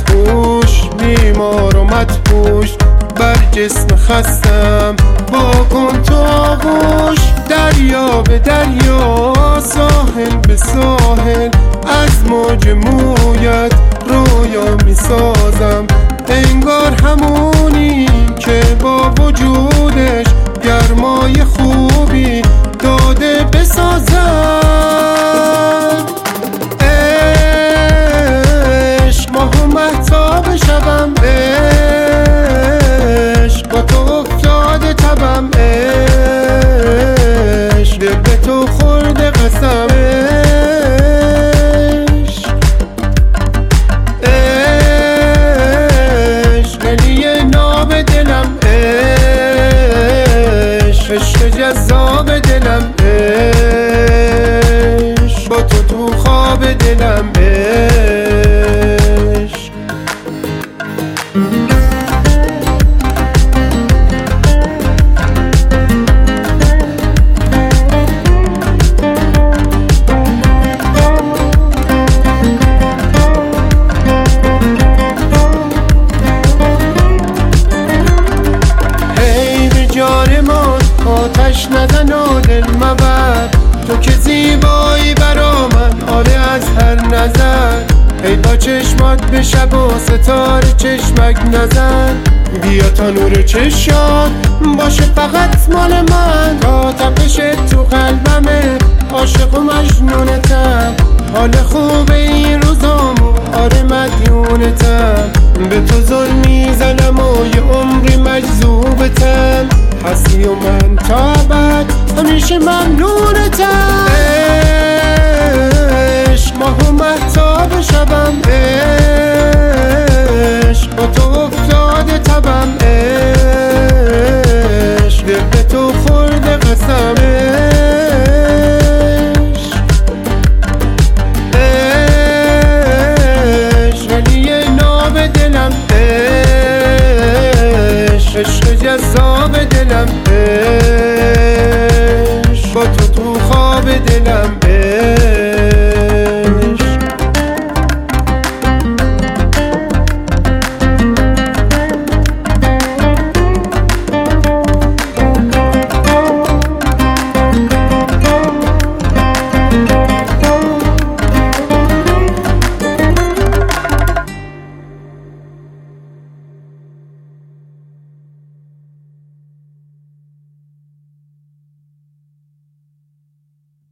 هوش، بیمار و مدهوش، بر جسم خستم با کن تو آغوش. دریا به دریا، ساحل به ساحل، از موج مویت رویا می سازم. انگار همونی که با وجودش گرمای خوبی داده بسازم. عشق ماه و مهتاب شبم، عشق با تو افتاده تبم، عشق دل به تو خورده قسم. عشق جذاب دلم، عشق با تو تو خواب دلم، عشق. هی به جان ما آتش نزن و دل مبر، تو که زیبایی برا من، آره از هر نظر. ای با چشمات به شب و ستاره چشمک نزن، بیا تا نور چشات باشه فقط مال من. تا تپش تو قلبمه، عاشق و مجنونتم، حال خوب این روزامو آره مدیونتم. به تو ظلم میزنم و یه عمری مجذوبتم، هستی و من تا ابد همیشه ممنونتم. عشق ماه و مهتاب شبم، عشق با تو افتاده تبم، عشق دل به تو خورده قسم. عشق علی ناب دلم، عشق جذاب دلم.